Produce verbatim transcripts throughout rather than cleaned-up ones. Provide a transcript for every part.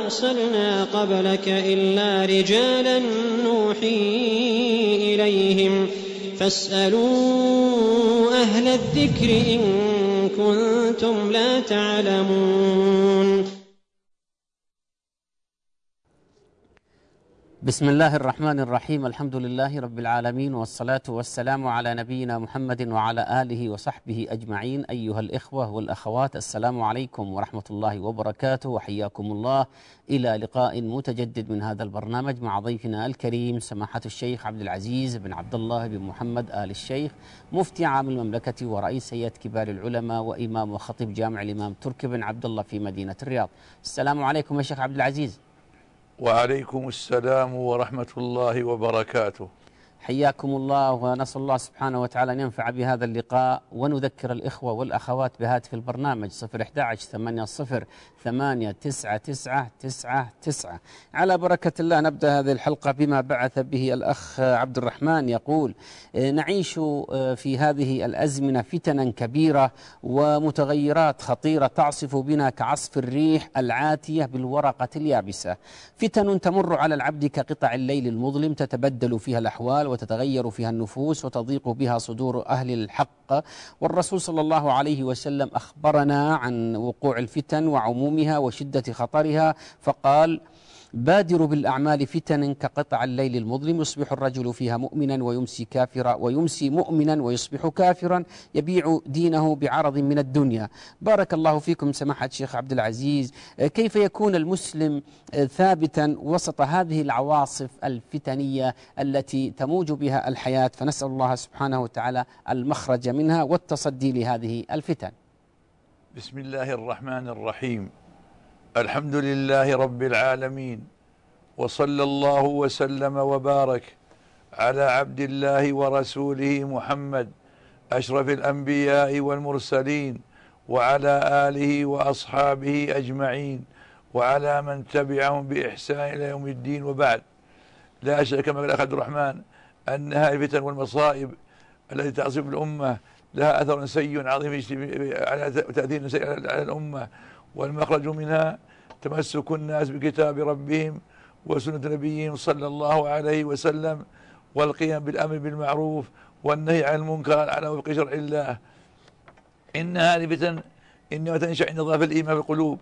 أرسلنا قبلك إلا رجالا نوحي إليهم فاسألوا أهل الذكر إن كنتم لا تعلمون. بسم الله الرحمن الرحيم. الحمد لله رب العالمين، والصلاة والسلام على نبينا محمد وعلى آله وصحبه أجمعين. أيها الإخوة والأخوات، السلام عليكم ورحمة الله وبركاته، وحياكم الله إلى لقاء متجدد من هذا البرنامج مع ضيفنا الكريم سماحة الشيخ عبد العزيز بن عبد الله بن محمد آل الشيخ، مفتي عام المملكة ورئيس هيئة كبار العلماء وإمام وخطيب جامع الإمام تركي بن عبد الله في مدينة الرياض. السلام عليكم يا شيخ عبد العزيز. وعليكم السلام ورحمة الله وبركاته. حياكم الله، ونسأل الله سبحانه وتعالى أن ينفع بهذا اللقاء، ونذكر الإخوة والأخوات بهاتف البرنامج صفر أحد عشر ثمانية صفر ثمانية تسعة تسعة تسعة تسعة. على بركة الله نبدأ هذه الحلقة بما بعث به الأخ عبد الرحمن، يقول: نعيش في هذه الأزمنة فتنا كبيرة ومتغيرات خطيرة تعصف بنا كعصف الريح العاتية بالورقة اليابسة، فتن تمر على العبد كقطع الليل المظلم، تتبدل فيها الأحوال وتتغير فيها النفوس وتضيق بها صدور أهل الحق. والرسول صلى الله عليه وسلم أخبرنا عن وقوع الفتن وعمومها وشدة خطرها، فقال: بادروا بالأعمال فتن كقطع الليل المظلم، يصبح الرجل فيها مؤمنا ويمسي كافرا، ويمسي مؤمنا ويصبح كافرا، يبيع دينه بعرض من الدنيا. بارك الله فيكم سماحة الشيخ عبد العزيز، كيف يكون المسلم ثابتا وسط هذه العواصف الفتنية التي تموج بها الحياة، فنسأل الله سبحانه وتعالى المخرج منها والتصدي لهذه الفتن. بسم الله الرحمن الرحيم. الحمد لله رب العالمين، وصلى الله وسلم وبارك على عبد الله ورسوله محمد أشرف الأنبياء والمرسلين، وعلى آله وأصحابه أجمعين، وعلى من تبعهم بإحسان إلى يوم الدين، وبعد. لا شك كما قال عبد الرحمن أن هذه الفتن والمصائب التي تعصف الأمة لها أثر سيء عظيم على تأثير سيء على الأمة، والمخرج منها تمسك الناس بكتاب ربهم وسنة نبيهم صلى الله عليه وسلم، والقيام بالأمر بالمعروف والنهي عن المنكر على وفق شرع الله. إن هذه الفتن إنما تنشأ عند ضعف الإيمان في القلوب،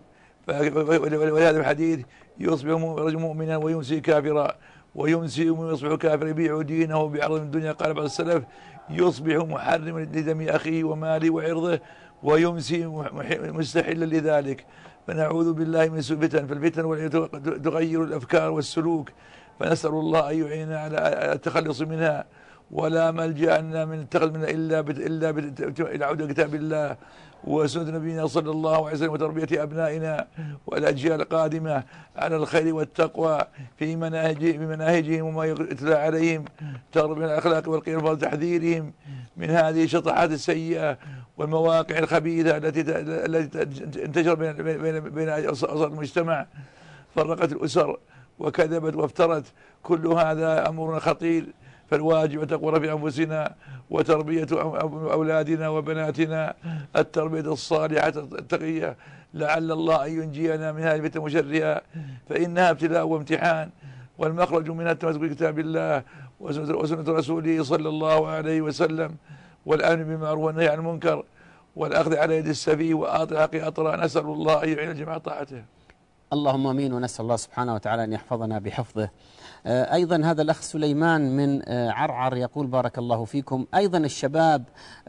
ولهذا الحديث: يصبح رجل مؤمنا ويمسي كافرا، ويمسي ويصبح كافرا، يبيع دينه بعرض من الدنيا. قال بعض السلف: يصبح محرما لدم أخيه وماله وعرضه، ويمسي مستحلا لذلك. فنعوذ بالله من سوء الفتن، فالفتن تغير الأفكار والسلوك، فنسأل الله أن يعيننا على التخلص منها. ولا ملجأ لنا من اتخذ منها إلا بت إلا العودة كتاب الله وسنة نبينا صلى الله عليه وسلم، وتربية أبنائنا والأجيال القادمة على الخير والتقوى في مناهج بمناهجهم وما يتلى عليهم، تربية الأخلاق والقيم وتحذيرهم من هذه الشطحات السيئة والمواقع الخبيثة التي التي انتشر بين بين بين أسر المجتمع، فرقت الأسر وكذبت وافترت. كل هذا أمر خطير، فالواجب تقوى في أنفسنا وتربية أولادنا وبناتنا التربية الصالحة التقية، لعل الله أن ينجينا من هذه الفتن وشرها، فإنها ابتلاء وامتحان، والمخرج منها التمسك بكتاب الله وسنة رسوله صلى الله عليه وسلم، والأمر بالمعروف والنهي عن المنكر، والأخذ على يد السفيه وآطي الحق أطرا. نسأل الله أن يعين الجميع طاعته. اللهم امين، ونسأل الله سبحانه وتعالى أن يحفظنا بحفظه. أيضا هذا الأخ سليمان من عرعر يقول: بارك الله فيكم، أيضا الشباب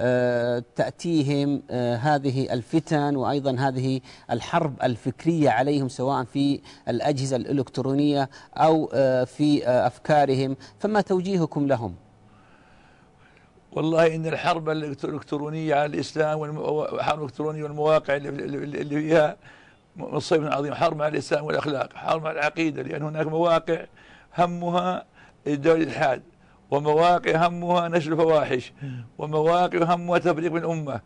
تأتيهم هذه الفتن وأيضا هذه الحرب الفكرية عليهم، سواء في الأجهزة الإلكترونية أو في أفكارهم، فما توجيهكم لهم؟ والله إن الحرب الإلكترونية على الإسلام والحرب الإلكترونية والمواقع اللي فيها مصيبة عظيمة، حرب على الإسلام والأخلاق، حرب على العقيدة، لأن هناك مواقع همها إدارة الإلحاد، ومواقع همها نشر الفواحش، ومواقع همها تفريق من الأمة،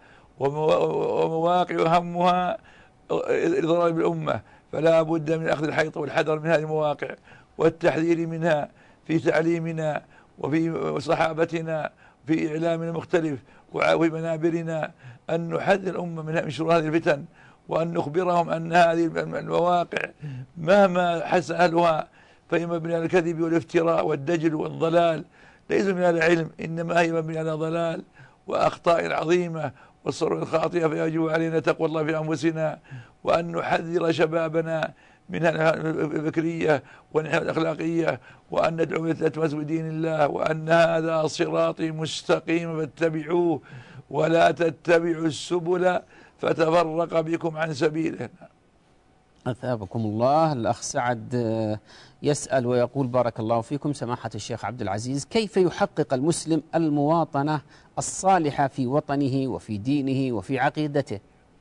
ومواقع همها إضرار بالأمة. فلا بد من أخذ الحيطة والحذر من هذه المواقع والتحذير منها في تعليمنا وفي صحابتنا في إعلامنا المختلف وفي منابرنا، أن نحذر الأمة من شرور هذه الفتن وأن نخبرهم أن هذه المواقع مهما حسن أهلها فهي مبنية على الكذب والافتراء والدجل والضلال، ليس من العلم، إنما هي مبنية على ضلال وأخطاء عظيمة والصور الخاطئة. فيجب علينا تقوى الله في أنفسنا، وأن نحذر شبابنا من الفكرية والنحو الأخلاقية، وأن ندعو إلى التمسك بدين الله، وأن هذا صراطي مستقيم فاتبعوه ولا تتبعوا السبل فتفرق بكم عن سبيله. أثابكم الله. الأخ سعد يسأل ويقول: بارك الله فيكم سماحة الشيخ عبد العزيز، كيف يحقق المسلم المواطنة الصالحة في وطنه وفي دينه وفي عقيدته؟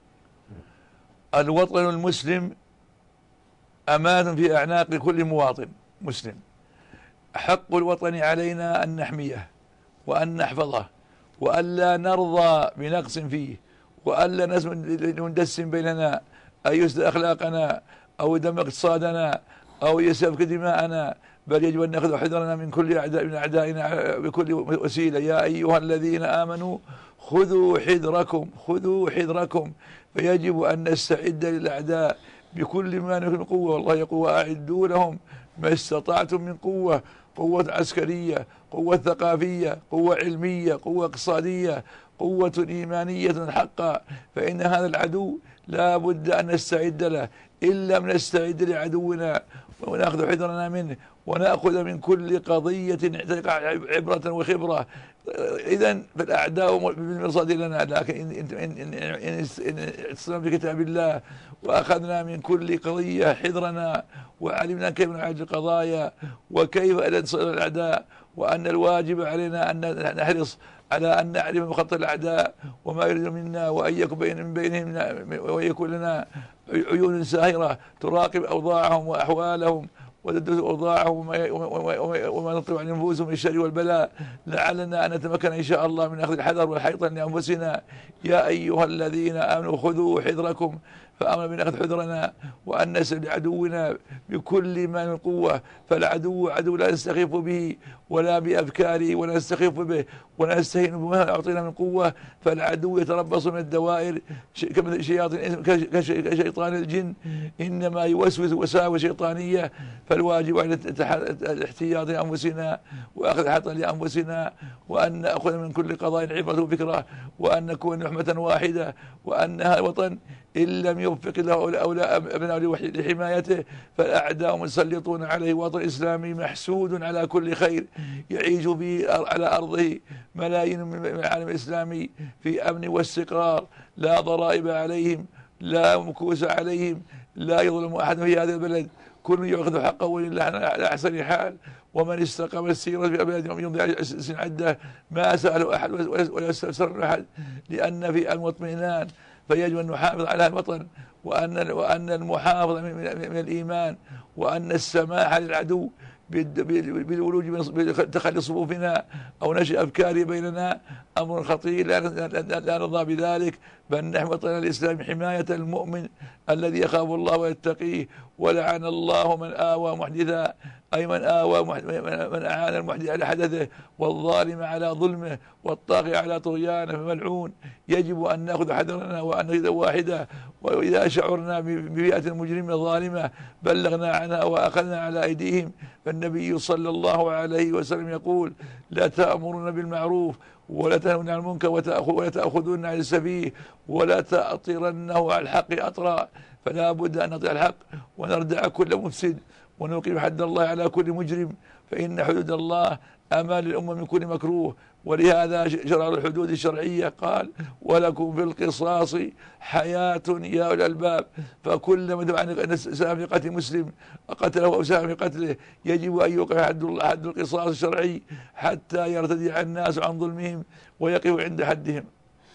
الوطن المسلم أمان في أعناق كل مواطن مسلم. حق الوطن علينا أن نحميه وأن نحفظه، وألا نرضى بنقص فيه، وألا ندسم بيننا أو يسد أخلاقنا أو يدمر اقتصادنا أو يسفك دماءنا، بل يجب أن نأخذ حذرنا من كل أعداء من أعدائنا بكل وسيلة. يا أيها الذين آمنوا خذوا حذركم خذوا حذركم فيجب أن نستعد للأعداء بكل ما نكون قوة. والله يقول: وأعدوا لهم ما استطعتم من قوة، قوة عسكرية، قوة ثقافية، قوة علمية، قوة اقتصادية، قوة إيمانية حقا. فإن هذا العدو لا بد أن نستعد له، إن لم نستعد لعدونا ونأخذ حذرنا منه ونأخذ من كل قضية عبرة وخبرة. إذن فالأعداء بالمرصاد لنا، لكن إن اتصلنا بكتاب الله وأخذنا من كل قضية حذرنا وعلمنا كيف نعالج القضايا وكيف ننصر الأعداء، وأن الواجب علينا أن نحرص على أن نعرف مخطط الأعداء وما يريد منا، وأن يكون من بينهم وأن يكون لنا عيون ساهرة تراقب أوضاعهم وأحوالهم وتدرس أوضاعهم وما نطلب عن نفوسهم من الشر والبلاء، لعلنا أن نتمكن إن شاء الله من أخذ الحذر والحيطة لأنفسنا. يا أيها الذين آمنوا خذوا حذركم، فأمر بنأخذ حذرنا وأن نسل لعدونا بكل ما من قوة. فالعدو عدو لا نستخف به ولا بأفكاره ولا نستخف به ولا نستهين بما أعطينا من قوة. فالعدو يتربص من الدوائر كشيطان الجن، إنما يوسوس وساوس شيطانية. فالواجب على الاحتياط لأنفسنا وأخذ حطا لأنفسنا، وأن نأخذ من كل قضاء عبرة وفكرة، وأن نكون نحمة واحدة، وأنها الوطن إن لم يوفق له أولى أبناء لحمايته فالأعداء مسلطون عليه. وطن إسلامي محسود على كل خير يعيش به على أرضه ملايين من العالم الإسلامي في أمن واستقرار، لا ضرائب عليهم، لا مكوس عليهم، لا يظلم أحد في هذا البلد، كل يأخذ حقه ولله على أحسن حال. ومن استقام السيرة في أبلادهم يمضي سن عدة ما سأله أحد ولا استفسر أحد، لأن في المطمئنان. فيجب أن نحافظ على الوطن، وأن وأن المحافظة من الإيمان، وأن السماح للعدو بالولوج بتخلي صفوفنا أو نشأ أفكار بيننا أمر خطير لا نرضى بذلك، بل نحمي وطننا الإسلام حماية المؤمن الذي يخاف الله ويتقيه. ولعن الله من آوى محدثا، أي من آوى من أعان المحدث على حدثه، والظالم على ظلمه، والطاغي على طغيانه، فملعون. يجب أن نأخذ حذرنا وأن نأخذ واحدة، وإذا شعرنا ببيئة مجرمة ظالمة بلغنا عنها وأخذنا على أيديهم. فالنبي صلى الله عليه وسلم يقول: لا تأمرون بالمعروف ولا تنهون عن المنكر ولا تأخذون عن السفيه ولا تأطرنه على الحق أطرا. فلا بد أن نطيع الحق ونردع كل مفسد ونقيم حد الله على كل مجرم، فإن حدود الله أمان للأمة من كل مكروه. ولهذا شرع الحدود الشرعية قال: ولكم في القصاص حياة يا أولي الألباب. فكل من عن سهم في قتل مسلم قتله أو سهم في قتله يجب أن يوقع حد القصاص الشرعي حتى يرتدع الناس عن ظلمهم ويقفوا عند حدهم.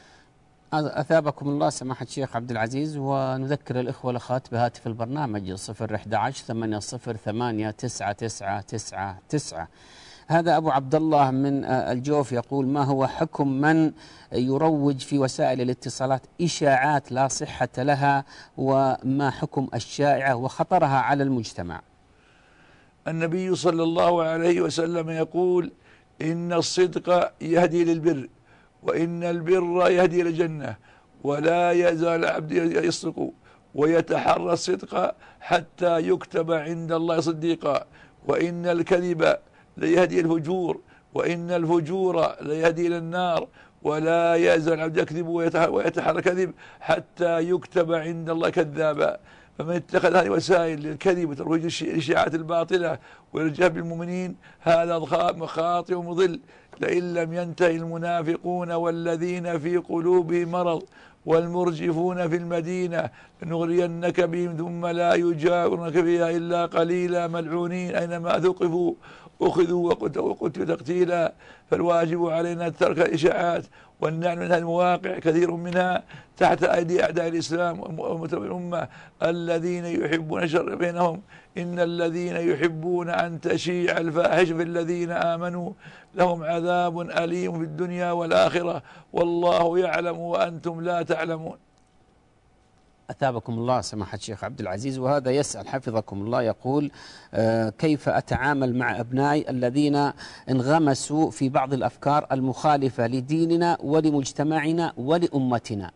أثابكم الله سماحة الشيخ عبد العزيز. ونذكر الإخوة والأخوات بهاتف البرنامج صفر أحد عشر ثمانية صفر ثمانية تسعة تسعة تسعة تسعة. هذا أبو عبد الله من الجوف يقول: ما هو حكم من يروج في وسائل الاتصالات إشاعات لا صحة لها، وما حكم الشائعة وخطرها على المجتمع؟ النبي صلى الله عليه وسلم يقول: إن الصدق يهدي للبر، وإن البر يهدي إلى الجنة، ولا يزال العبد يصدق ويتحرى الصدق حتى يكتب عند الله صديقا، وإن الكذب ليهدي الفجور، وإن الفجور ليهدي إلى النار، ولا يزال العبد يكذب ويتحرى الكذب حتى يكتب عند الله كذابا. فمن اتخذ هذه وسائل للكذب وترويج الشيعات الباطلة والإرجاف بالمؤمنين هذا خاطئ ومضل. لئن لم ينتهي المنافقون والذين في قلوبهم مرض والمرجفون في المدينة لنغرينك بهم ثم لا يجاورونك فيها إلا قليلا ملعونين أينما ثقفوا أخذوا وقتلوا تقتيلا. فالواجب علينا ترك الإشاعات والنعم من هذه المواقع كثير منها تحت أيدي أعداء الإسلام والأمة الذين يحبون الشر بينهم. إن الذين يحبون أن تشيع الفاحشة في الذين آمنوا لهم عذاب أليم في الدنيا والآخرة والله يعلم وأنتم لا تعلمون. أثابكم الله سماحة الشيخ عبد العزيز. وهذا يسأل حفظكم الله يقول آه كيف أتعامل مع أبنائي الذين انغمسوا في بعض الأفكار المخالفة لديننا ولمجتمعنا ولأمتنا؟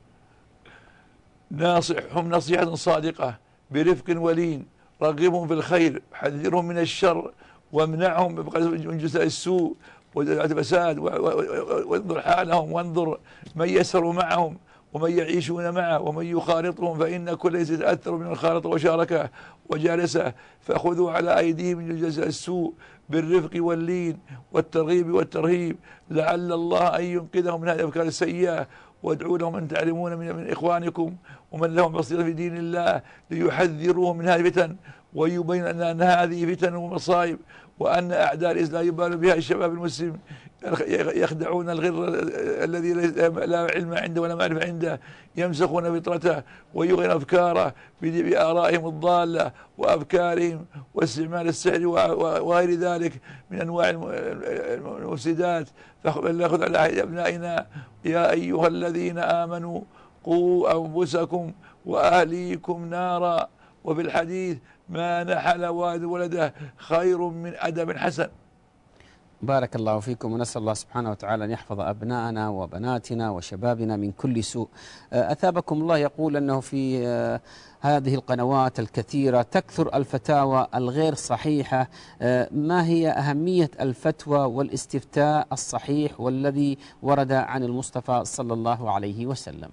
ناصحهم نصيحة صادقة برفق ولين، رغبهم في الخير، حذرهم من الشر، وامنعهم من جزاء السوء والفساد، وانظر حالهم وانظر من يسر معهم ومن يعيشون معه ومن يخالطهم، فإن كل يتأثر من الخالط وشاركه وجالسه. فخذوا على أيديهم من جزاء السوء بالرفق واللين والترغيب والترهيب لعل الله أن ينقذهم من هذه الأفكار السيئة. وادعوا لهم أن تعلمون من, من إخوانكم ومن لهم بصيرة في دين الله ليحذروهم من هذه الفتن ويبين أن هذه فتن ومصائب، وأن أعداء الإسلام يبال بها الشباب المسلم يخدعون الغر الذي لا علم عنده ولا معرفة عنده، يمسخون فطرته ويغيرون أفكاره بآرائهم الضالة وأفكارهم واستعمال السحر وغير ذلك من أنواع المفسدات. فلنأخذ على أبنائنا يا أيها الذين آمنوا قوا أنفسكم وأهليكم نارا، وفي الحديث ما نحل والد ولده خير من أدب حسن. بارك الله فيكم، ونسأل الله سبحانه وتعالى أن يحفظ أبناءنا وبناتنا وشبابنا من كل سوء. أثابكم الله يقول أنه في هذه القنوات الكثيرة تكثر الفتاوى الغير صحيحة، ما هي أهمية الفتوى والاستفتاء الصحيح والذي ورد عن المصطفى صلى الله عليه وسلم؟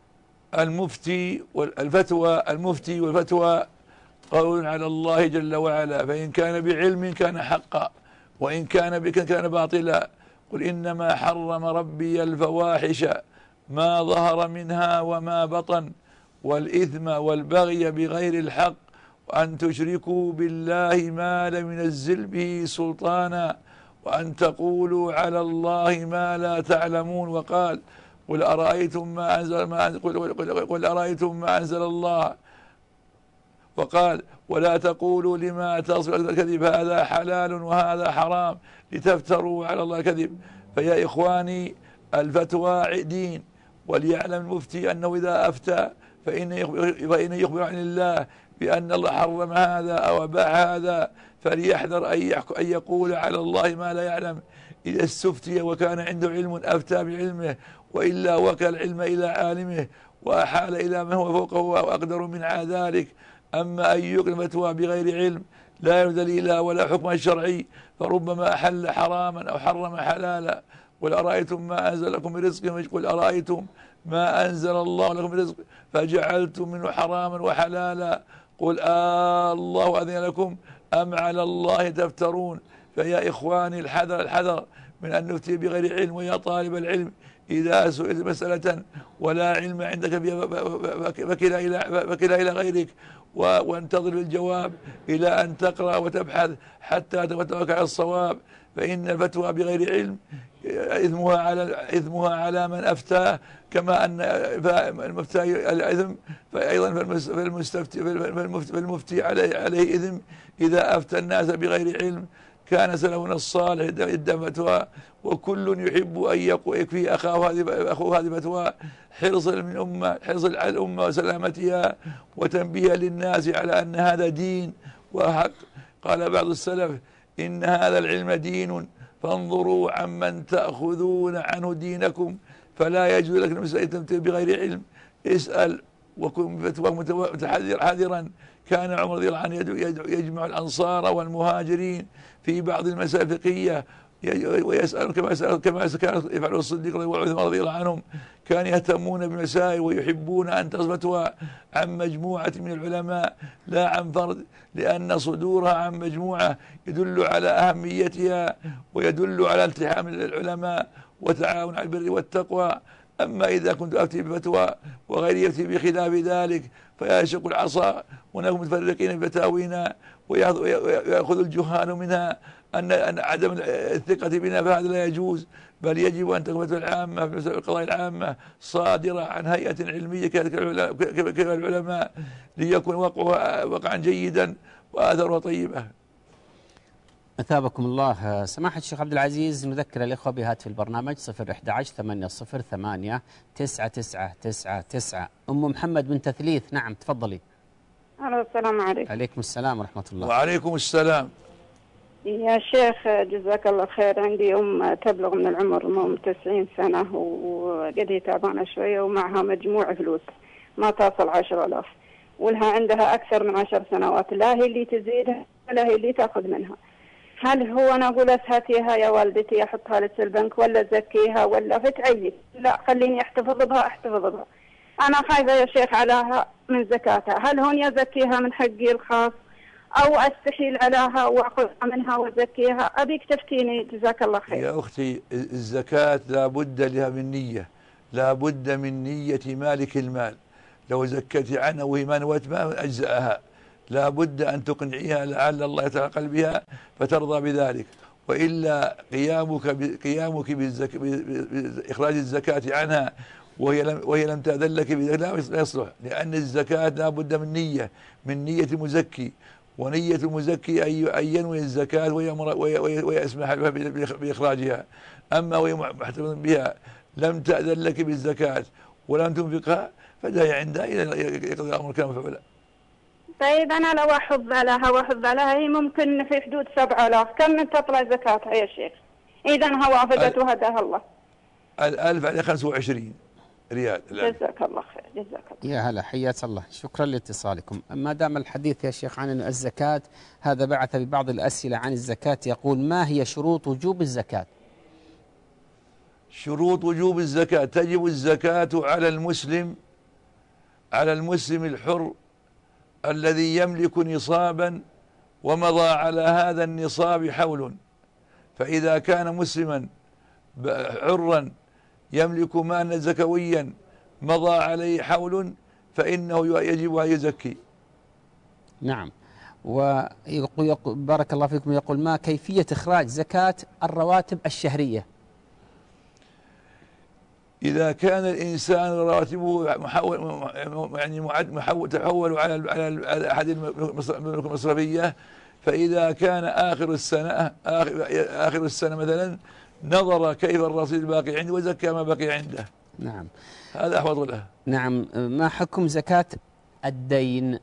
المفتي والفتوى المفتي والفتوى قول على الله جل وعلا، فإن كان بعلم كان حقا وإن كان بك كان باطلا. قل إنما حرم ربي الفواحش ما ظهر منها وما بطن والإثم والبغي بغير الحق وأن تشركوا بالله ما لم ينزل به سلطانا وأن تقولوا على الله ما لا تعلمون. وقال قل أرأيتم ما أنزل ما أنزل قل, قل, قل أرأيتم ما أنزل الله. وقال ولا تقولوا لما تصف الكذب هذا حلال وهذا حرام لتفتروا على الله الكذب. فيا إخواني الفتوى دين، وليعلم المفتي أنه إذا أفتى فإن يخبر عن الله بأن الله حرم هذا أو أباح هذا، فليحذر أن يقول على الله ما لا يعلم. إذا استفتي وكان عنده علم أفتى بعلمه، وإلا وكل العلم إلى عالمه وأحال إلى من هو فوقه وأقدر من ذلك. أما أن يقل فتوى بغير علم لا دليل ولا حكم شرعي فربما أحل حراما أو حرم حلالا. قل أرأيتم ما أنزل لكم من رزق، قل أرأيتم ما أنزل الله لكم من رزق فجعلتم منه حراما وحلالا. قل آه الله أذن لكم أم على الله تفترون. فيا إخواني الحذر الحذر من أن نفتي بغير علم. ويا طالب العلم إذا سئلت مسألة ولا علم عندك فيها فكلا إلى, فكلا إلى غيرك وانتظر الجواب إلى أن تقرأ وتبحث حتى تتوكل على الصواب. فإن الفتوى بغير علم إثمها على إثمها على من أفتاه، كما أن المفتي الإثم فأيضا فالمستفتي فالمفتي عليه عليه إثم إذا أفتى الناس بغير علم. كان سلفنا الصالح يدعي فتوى وكل يحب أن يكفي أخاه هذه أخوه هذه فتوى حرصا من أمة حرصا على الأمة وسلامتها وتنبيها للناس على أن هذا دين وحق. قال بعض السلف إن هذا العلم دين فانظروا عمن تأخذون عنه دينكم، فلا يجوز لك المسألة بغير علم. اسأل وكن فتوى متحذر حذرا. كان عمر رضي الله عنه يجمع الأنصار والمهاجرين في بعض المسائل الفقهية ويسأل كما يسأل كما كان يفعل الصديق وعثمان رضي الله عنهم. كان يهتمون بالمسائل ويحبون أن تصبتها عن مجموعة من العلماء لا عن فرد، لأن صدورها عن مجموعة يدل على أهميتها ويدل على التحام العلماء وتعاون على البر والتقوى. أما إذا كنت أفتي بفتوى وغيري يفتي بخلاف ذلك فيشق العصا ونكون متفرقين بفتاوينا ويأخذ الجهال منها أن أن عدم الثقة بنا، فهذا لا يجوز، بل يجب أن تكون الفتوى العامة في القضايا العامة صادرة عن هيئة علمية كالعلماء ليكون وقعها وقعا جيدا وآثارها طيبة. أثابكم الله. سماحة الشيخ عبد العزيز، نذكر الإخوة بهاتف البرنامج صفر أحد عشر ثمانية صفر ثمانية تسعة تسعة تسعة تسعة. أم محمد بن تثليث، نعم تفضلي. ألو، السلام عليكم. عليكم السلام ورحمة الله. وعليكم السلام. يا شيخ جزاك الله خير، عندي أم تبلغ من العمر أم تسعين سنة وقد تعبانة شوية ومعها مجموع فلوس ما تصل عشر آلاف، ولها عندها أكثر من عشر سنوات، لا هي اللي تزيدها ولا هي اللي تأخذ منها. هل هو أنا أقول أسهاتيها يا والدتي أحطها لك البنك ولا زكيها ولا فتعيد؟ لا، خليني أحتفظ بها أحتفظ بها. أنا خايفة يا شيخ عليها من زكاتها، هل هون يزكيها من حقي الخاص أو أستحيل عليها وأخذها منها وزكيها؟ أبيك تفتيني جزاك الله خير. يا أختي، الزكاة لا بد لها من نية، لا بد من نية مالك المال. لو زكت عنها وهي ما نوت ما أجزأها، لا بد أن تقنعيها لعل الله يتعلق قلبها فترضى بذلك، وإلا قيامك قيامك بإخراج الزكاة عنها وهي لم وهي لم تأذن لك بذلك لا يصلح، لأن الزكاة لا بد من نية، من نية المزكي، ونية المزكي أن ينوي الزكاة ويسمح لها بإخراجها. أما وهي محتفظ بها لم تأذن لك بالزكاة ولم تنفقها فداعي عندها إلى يقضي الأمر كما فعل. طيب أنا لو أحب عليها وأحب عليها هي ممكن في حدود سبعة آلاف، كم تطلع زكاتها يا شيخ؟ إذا هو وافقت وهداها الله. الألف على خمسة وعشرين ريال. جزاك الله خير. جزاك الله. يا هلا، حياك الله، شكرا لاتصالكم. ما دام الحديث يا شيخ عن الزكاة، هذا بعث ببعض الأسئلة عن الزكاة، يقول: ما هي شروط وجوب الزكاة؟ شروط وجوب الزكاة: تجب الزكاة على المسلم على المسلم الحر الذي يملك نصابا ومضى على هذا النصاب حول، فإذا كان مسلما حرا يملك مالا زكويا مضى عليه حول فإنه يجب أن يزكي. نعم. ويقول بارك الله فيكم، يقول: ما كيفية إخراج زكاة الرواتب الشهرية؟ إذا كان الإنسان رواتبه محول يعني محول تحول على على أحد المصرفية، فإذا كان آخر السنة آخر السنة مثلا نظر كيف الرصيد الباقي عنده وزكى ما بقي عنده. نعم، هذا أحوط له. نعم. ما حكم زكاة الدين؟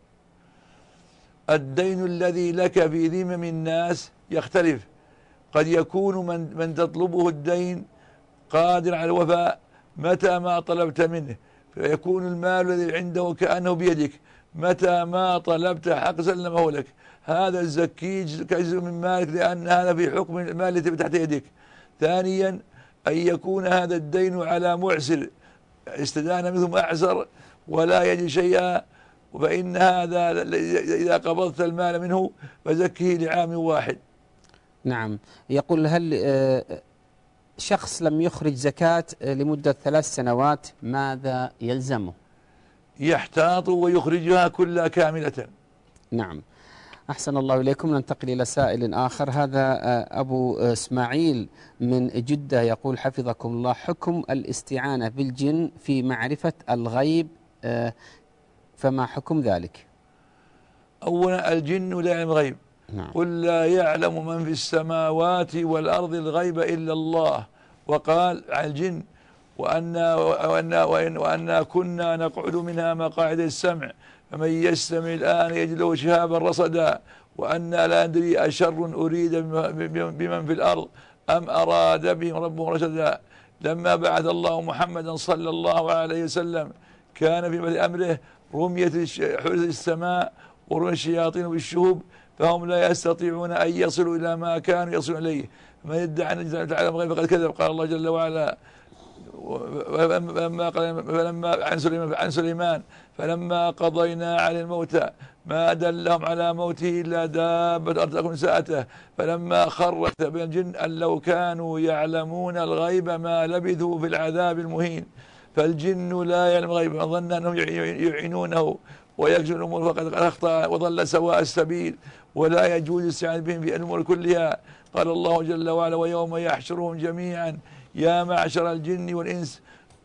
الدين الذي لك في ذمم الناس يختلف، قد يكون من من تطلبه الدين قادر على الوفاء متى ما طلبت منه، فيكون المال الذي عنده كأنه بيدك، متى ما طلبت حق سلمه لك. هذا الزكي كجزء من مالك، لأن هذا في حكم المال الذي تحت يدك. ثانيا، أن يكون هذا الدين على معسر استدان منه أعسر ولا يجد شيئا، فإن هذا إذا قبضت المال منه فزكيه لعام واحد. نعم. يقول: هل شخص لم يخرج زكاة لمدة ثلاث سنوات ماذا يلزمه؟ يحتاط ويخرجها كلها كاملة. نعم، أحسن الله إليكم. ننتقل إلى سائل آخر. هذا أبو إسماعيل من جدة، يقول: حفظكم الله، حكم الاستعانة بالجن في معرفة الغيب، فما حكم ذلك؟ أولا، الجن لا يعلم الغيب. نعم. قل لا يعلم من في السماوات والأرض الغيب إلا الله. وقال عن الجن: وأنا, وأنا, وأنا كنا نقعد منها مقاعد السمع فمن يستمع الآن يجد له شهابا رصدا وأنا لا ندري أشر أريد بمن في الأرض أم أراد بهم ربهم رشدا. لما بعث الله محمدا صلى الله عليه وسلم كان في بدء أمره رميت حرز السماء ورمي الشياطين بالشهوب فهم لا يستطيعون أن يصلوا إلى ما كانوا يصلون إليه. من يدعي أن تعلم الغيب فقد كذب. قال الله جل وعلا فلما فلما عن سليمان عن سليمان فلما قضينا على الموت ما دلهم على موته إلا دابة الأرض تأكل ساءته فلما خر بين الجن أن لو كانوا يعلمون الغيب ما لبثوا في العذاب المهين. فالجن لا يعلم الغيب من ظن أنهم يعينونه ويكشف الأمور فقد أخطأ وضل سواء السبيل ولا يجوز الاستعانة بهم في الأمور كلها. قال الله جل وعلا ويوم يحشرهم جميعا يا معشر الجن والإنس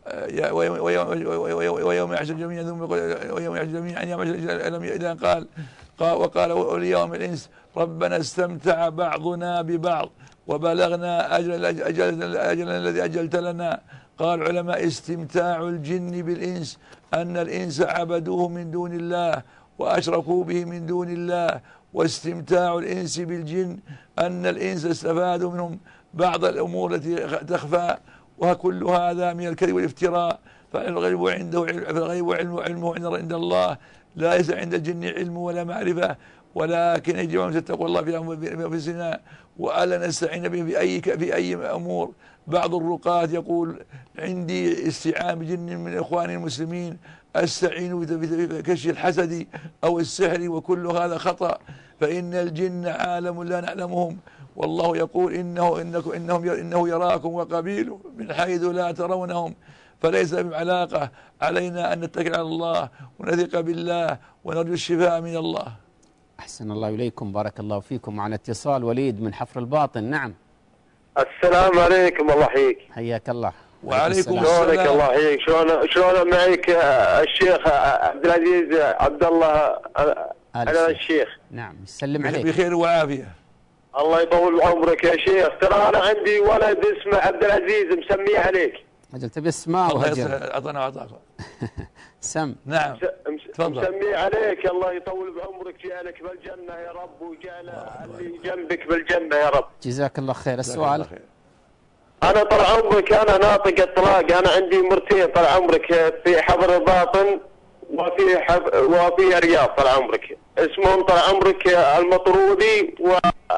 ويوم يحشر جميعا ثم ويوم يحشر جميعا يا معشر الجن إذا قال وقال واليوم الإنس ربنا استمتع بعضنا ببعض وبلغنا أجل أجل أجل الذي أجلت لنا. قال العلماء استمتاع الجن بالإنس أن الإنس عبدوه من دون الله وأشركوا به من دون الله، واستمتاع الإنس بالجن أن الإنس استفادوا منهم بعض الأمور التي تخفى، وكل هذا من الكذب والافتراء. فالغيب عنده فالغيب علمه علمه عند الله، لا ليس عند الجن علم ولا معرفة، ولكن يجب أن تتقوا الله في أنفسنا وألا نستعين به في أي في أي أمور. بعض الرقاة يقول عندي استعانة بجن من إخواني المسلمين أستعين في كشف الحسد أو السحر، وكل هذا خطأ، فإن الجن عالم لا نعلمهم، والله يقول إنه إنكم إنهم إنه يراكم وقبيله من حيث لا ترونهم. فليس بعلاقة علينا أن نتكل على الله ونثق بالله ونرجو الشفاء من الله. أحسن الله إليكم، بارك الله فيكم. معنا اتصال وليد من حفر الباطن. نعم. السلام عليكم، الله يحييك. حياك الله. وعليكم السلام. شلونك؟ الله يحييك. شلون شلون معك الشيخ عبد العزيز عبد الله على الشيخ؟ نعم، يسلم عليك. بخير وعافية. الله يطول عمرك يا شيخ. ترى أنا عندي ولد اسمه عبد العزيز مسميه عليك. أجل تبي اسماء وهجر. أعطنا وأعطاك. سم. نعم. تفضل. مسميه عليك، الله يطول بعمرك، جعلك بالجنة يا رب، وجعل اللي جنبك بالجنة يا رب. جزاك الله خير. السؤال؟ أنا طال عمرك أنا ناطق الطلاق، أنا عندي مرتين طال عمرك، في حفر الباطن وفي حف... وفي الرياض طال عمرك، اسمهم طال عمرك المطرودي و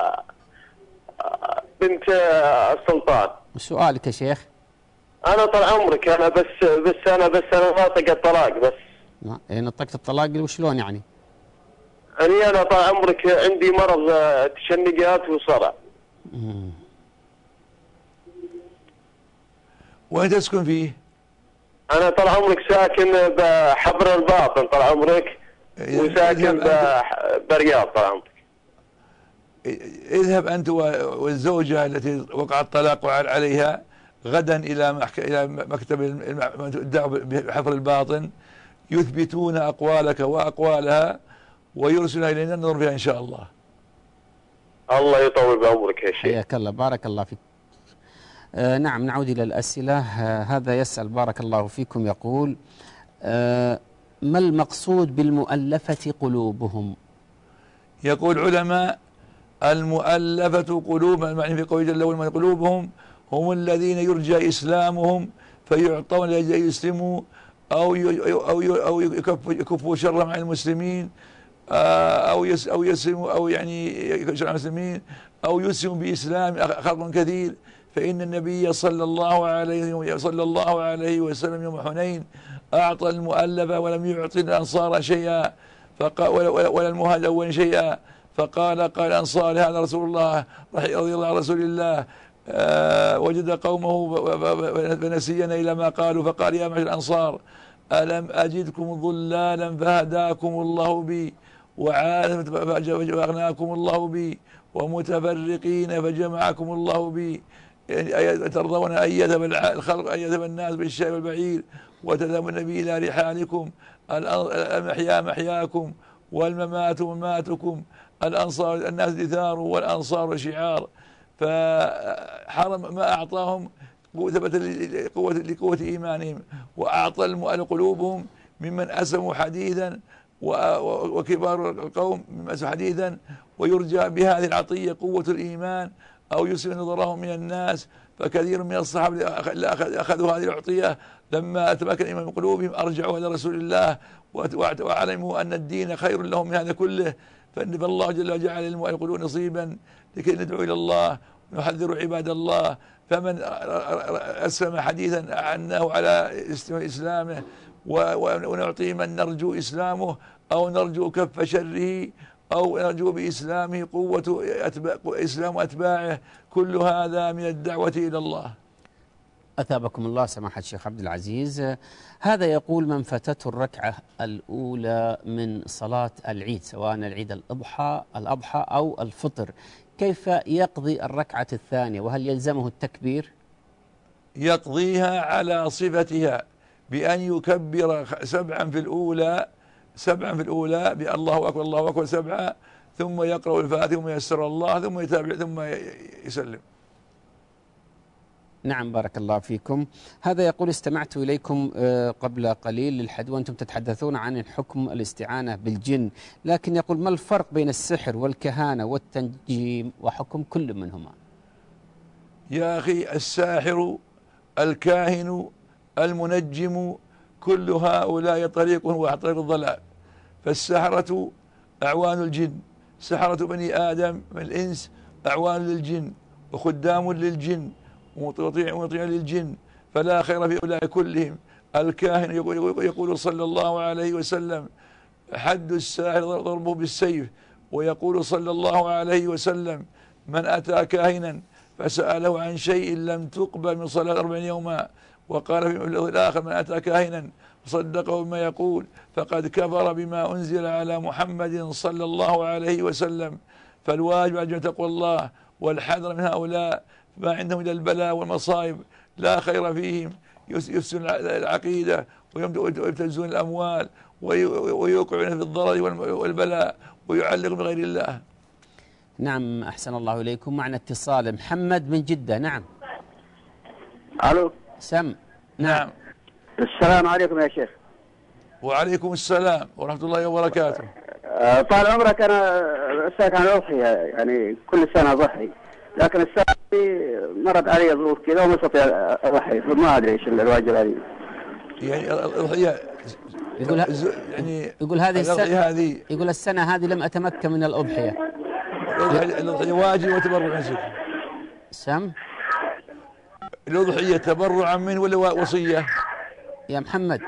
بنت السلطان. سؤالك يا شيخ؟ أنا طال عمرك أنا بس بس أنا بس أنا ناطق الطلاق بس. إيه نطقت الطلاق وشلون يعني؟ أني أنا طال عمرك عندي مرض تشنجات وصرع. امم وين تسكن فيه؟ أنا طال عمرك ساكن بحفر الباطن طال عمرك، وساكن برياض طال عمرك. اذهب أنت والزوجة التي وقع الطلاق عليها غدا إلى محك... إلى مكتب الدعوة بحفر الباطن، يثبتون أقوالك وأقوالها ويرسلها إلينا ننظر فيها إن شاء الله. الله يطول بعمرك يا شيخ. حياك الله، بارك الله فيك. آه نعم، نعود إلى الأسئلة. آه هذا يسأل بارك الله فيكم، يقول آه ما المقصود بالمؤلفة قلوبهم؟ يقول علماء المؤلفة قلوبهم، المعنى في قوله جل وعلا قلوبهم هم الذين يرجى إسلامهم فيعطون ليسلموا أو أو أو يكفوا شر مع المسلمين، أو يس أو يسلموا أو يعني شر مع المسلمين، أو يسلموا بإسلام خلق كثير. فإن النبي صلى الله عليه صلى الله عليه وسلم يوم حنين أعطى المؤلفة ولم يعطي الأنصار شيئا، فقال ولا المهاجرين شيئا، فقال قال الأنصار هذا رسول الله رضي الله عن رسول الله أه وجد قومه فنسينا إلى ما قالوا، فقال يا معشر الأنصار ألم أجدكم ضلالا فهداكم الله بي، وعالم فأغناكم الله بي، ومتفرقين فجمعكم الله بي، يعني ترضون أن يذهب الخلق أن يذهب الناس بالشاء والبعير وتذهب النبي إلى رحالكم، المحيا محياكم والممات مماتكم، الأنصار الناس دثار والأنصار شعار. فحرم ما أعطاهم ثبت لقوة, لقوة إيمانهم، وأعطى قلوبهم ممن أسلموا حديثا وكبار القوم ممن أسلموا حديثا، ويرجى بهذه العطية قوة الإيمان أو يسلم نظرهم من الناس. فكثير من الصحابة اللي أخذوا هذه العطية لما تمكن الإيمان من قلوبهم أرجعوا إلى رسول الله وعلموا أن الدين خير لهم من هذا كله، فإن الله جل وعلا جعل للمؤمنين نصيبا لكي ندعو إلى الله ونحذر عباد الله. فمن أسلم حديثا أعناه على إسلامه ونعطيه من نرجو إسلامه أو نرجو كف شره أو نرجو بإسلامه قوة أتباع إسلام أتباعه، كل هذا من الدعوة إلى الله. أثابكم الله سماحة الشيخ عبد العزيز. هذا يقول: من فاتته الركعة الأولى من صلاة العيد، سواء العيد الأضحى الأضحى أو الفطر، كيف يقضي الركعة الثانية، وهل يلزمه التكبير؟ يقضيها على صفتها بأن يكبر سبعا في الأولى سبعا في الأولى بالله أكبر الله أكبر سبعة، ثم يقرأ الفاتحة ثم ييسر الله ثم يتابع ثم يسلم. نعم بارك الله فيكم. هذا يقول: استمعت إليكم قبل قليل للحد وأنتم تتحدثون عن حكم الاستعانة بالجن، لكن يقول: ما الفرق بين السحر والكهانة والتنجيم وحكم كل منهما؟ يا أخي، الساحر الكاهن المنجم كل هؤلاء طريق واحد، طريق الضلال. فالسحرة أعوان الجن، سحرة بني آدم من الإنس أعوان للجن وخدام للجن ومطيع ومطيع للجن، فلا خير في أولئك كلهم. الكاهن يقول, يقول صلى الله عليه وسلم: حد الساحر ضربه بالسيف. ويقول صلى الله عليه وسلم: من أتى كاهنا فسأله عن شيء لم تقبل من صلاة أربعين يوما. وقال في الآخر: من أتى كاهنا وصدقه بما يقول فقد كفر بما أنزل على محمد صلى الله عليه وسلم. فالواجب على تقوى الله والحذر من هؤلاء، ما عندهم إلى البلاء والمصائب لا خير فيهم، يفسدون العقيدة ويبتزون الأموال ويوقعون في الضرر والبلاء ويعلقون بغير الله. نعم أحسن الله إليكم. معنا اتصال. محمد من جدة. نعم. ألو. سم. نعم. السلام عليكم يا شيخ. وعليكم السلام ورحمة الله وبركاته. طال عمرك، أنا أسألك عن الأضحية، يعني كل سنة أضحي، لكن السنة دي مرت علي ظروف كذا وما استطيع أضحي، فما أدري إيش الواجب علي. يعني الأضحية يقول يعني يقول هذه السنة هذه يقول السنة هذه لم أتمكن من الأضحية. الأضحية واجب وتبرع منك. سم. الأضحية تبرعا من ولا وصية؟ يا محمد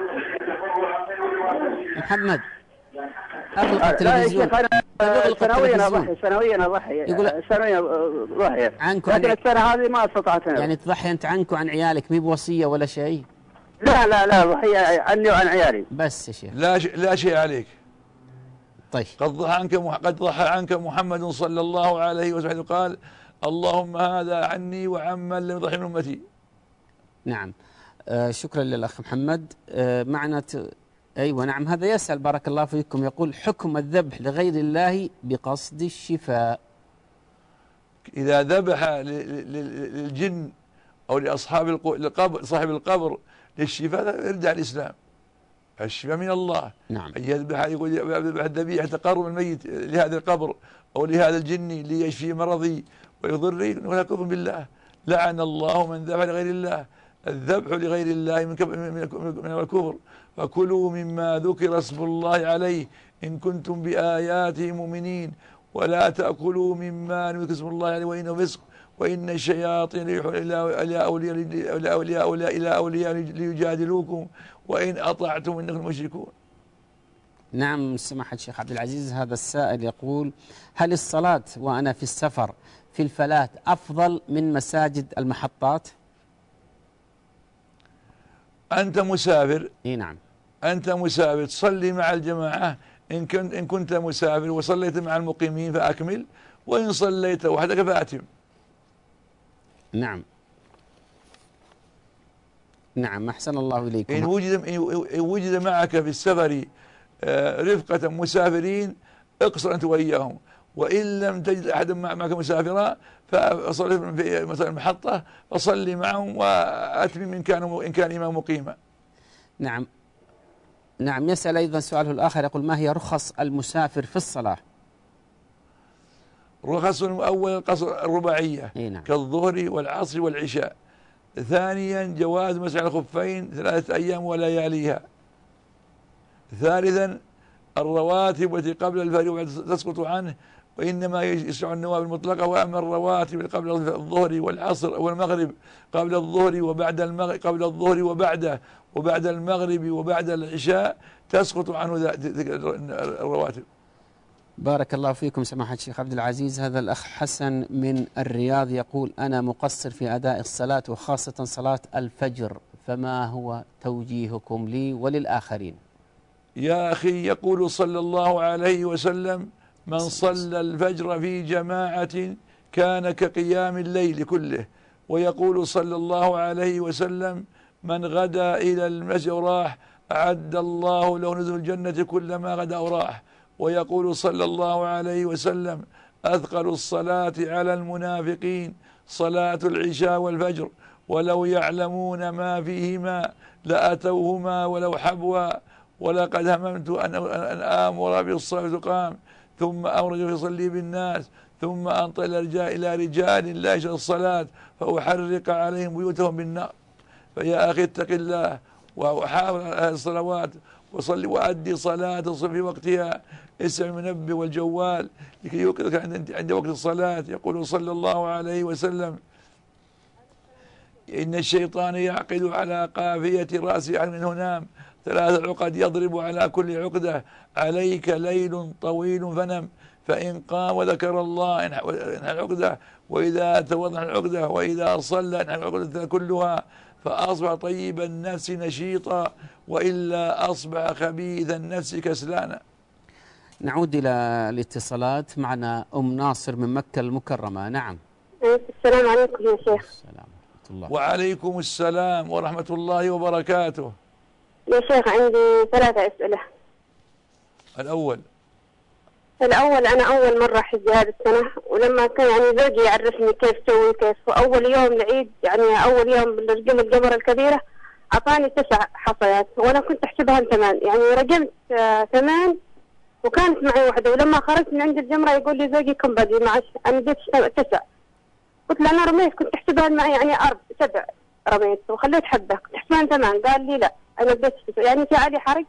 محمد أغلق التلفزيون. سنويا أضحي سنويا أضحي يقول سنويا أضحي عنكم، لكن السنة هذه ما استطعت. يعني تضحي أنت عنك وعن عيالك، مي بوصية ولا شيء؟ لا لا لا ضحية عني وعن عيالي بس يا شيخ. لا ش... لا شيء عليك. طيب. قد ضحى عنك مح... قد ضحى عنك محمد صلى الله عليه وسلم، قال: اللهم هذا عني وعمن لم يضحي من أمتي. نعم. آه شكرا للأخ محمد. آه معنا ت... أيوة نعم. هذا يسأل بارك الله فيكم، يقول: حكم الذبح لغير الله بقصد الشفاء. إذا ذبح للجن أو لأصحاب القبر، صاحب القبر، للشفاء يرجع الإسلام. الشفاء من الله. نعم. أن يذبح يقول يذبح الذبيحة تقرب الميت لهذا القبر أو لهذا الجن ليشفي مرضي ويضري، ولا كفر بالله. لعن الله من ذبح لغير الله. الذبح لغير الله من من الكفر. فكلوا مما ذكر اسم الله عليه إن كنتم بآياته مؤمنين، ولا تأكلوا مما ذكر اسم الله عليه وإنه فسق، وإن الشياطين يوحون إلى أولياء إلى أولياء ليجادلوكم وإن أطعتم إنكم مشركون. نعم سماحة الشيخ عبد العزيز. هذا السائل يقول: هل الصلاة وأنا في السفر في الفلاة أفضل من مساجد المحطات؟ أنت مسافر. إيه نعم. أنت مسافر تصلي مع الجماعة، إن كنت إن كنت مسافر وصليت مع المقيمين فأكمل، وإن صليت وحدك فأتم. نعم. نعم أحسن الله إليكم. إن وجد إن وجد معك في السفر رفقة مسافرين اقصر أنت وإياهم، وإن لم تجد أحدا معك مسافرا فصلي في مثلا المحطة فصلي معهم وأتمم إن كان إن كان إمام مقيما. نعم. نعم. يسأل أيضا سؤاله الآخر، يقول: ما هي رخص المسافر في الصلاة؟ رخص أول القصر الرباعية. نعم. كالظهر والعصر والعشاء، ثانيا جواز مسح الخفين ثلاثة أيام ولياليها. ثالثا الرواتب التي قبل الفجر تسقط عنه، وإنما يشرع النوافل المطلقة. وأما الرواتب قبل الظهر والعصر والمغرب قبل الظهر وبعد المغرب قبل الظهر وبعده وبعد المغرب وبعد العشاء تسقط عنه الرواتب. بارك الله فيكم سماحة الشيخ عبد العزيز. هذا الأخ حسن من الرياض يقول: أنا مقصر في أداء الصلاة وخاصة صلاة الفجر، فما هو توجيهكم لي وللآخرين؟ يا أخي، يقول صلى الله عليه وسلم: من صلى الفجر في جماعة كان كقيام الليل كله. ويقول صلى الله عليه وسلم: من غدا إلى المسجد وراح أعد الله له نزل الجنة كلما غدا وراح. ويقول صلى الله عليه وسلم: أثقل الصلاة على المنافقين صلاة العشاء والفجر، ولو يعلمون ما فيهما لأتوهما ولو حبوا. ولقد هممت أن آمر بالصلاة تقام ثم أمر يصلي بالناس ثم أنطل إلى رجال لا يشهد الصلاة فأحرق عليهم بيوتهم بالنار. فيا أخي اتق الله وحافظ على الصلوات وصلي وأدي صلاة الصبح في وقتها. اسمع المنبه والجوال لكي يوقظك عند وقت الصلاة. يقول صلى الله عليه وسلم: إن الشيطان يعقد على قافية رأس أحد منه نام ثلاث عقد يضرب على كل عقدة عليك ليل طويل فنم، فإن قام وذكر الله انحى العقدة، وإذا توضأ العقدة، وإذا صلى انحى العقدة كلها، فأصبح طيب النفس نشيطا، وإلا أصبح خبيث النفس كسلانا. نعود إلى الاتصالات. معنا أم ناصر من مكة المكرمة. نعم. السلام عليكم يا شيخ. السلام ورحمة الله. وعليكم السلام ورحمة الله وبركاته. يا شيخ عندي ثلاثة أسئلة. الأول الأول أنا أول مرة أحج هذه السنة، ولما كان يعني زوجي يعرفني كيف سوي كيف، وأول يوم العيد يعني أول يوم رجم الجمرة الكبيرة أعطاني تسع حصيات وأنا كنت أحسبها ثمان، يعني رجمت آه ثمان وكانت معي واحدة، ولما خرجت من عند الجمرة يقول لي زوجي كم بدي معش، أنا جيت تسع. قلت له أنا رميت كنت أحسبها معي يعني أربع سبع رميت وخليت حبة كنت أحسبها ثمان. قال لي لا أنا بديت تسع، يعني في علي حرج؟